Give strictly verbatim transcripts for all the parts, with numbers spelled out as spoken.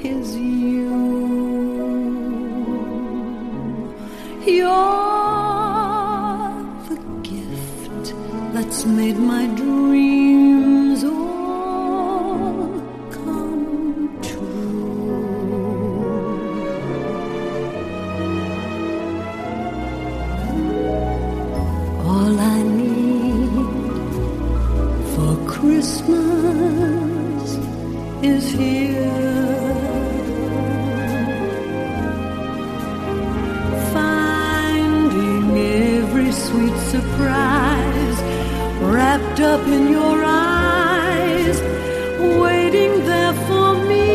is you. You're the gift that's made my dreams all come true. All I need for Christmas is here. Finding every sweet surprise wrapped up in your eyes, waiting there for me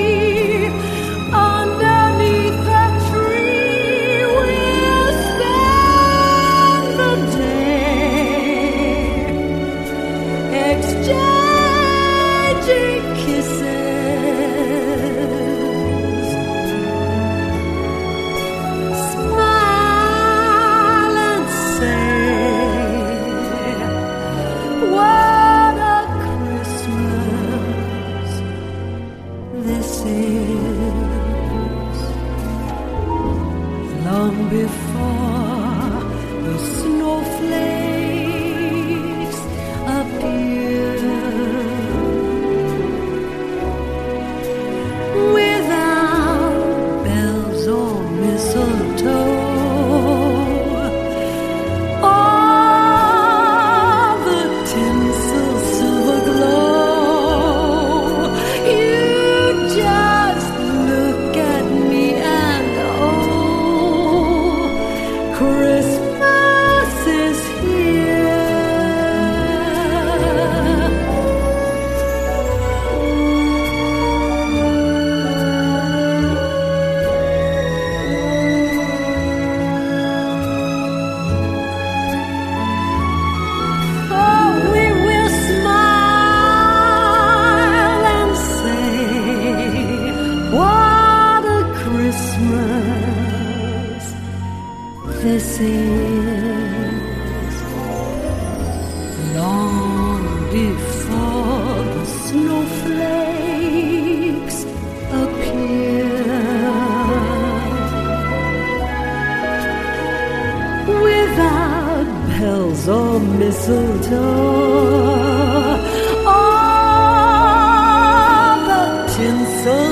underneath the tree. We'll spend the day exchanging kisses, smile and say, what a Christmas this is. Long before the snowflakes appear, without bells or mistletoe, all the tinsel silver glow, you just look at me and oh, Christmas is here. Oh, we will smile and say, what a Christmas this is. Long before the snowflakes appear, without bells or mistletoe, all the tinsel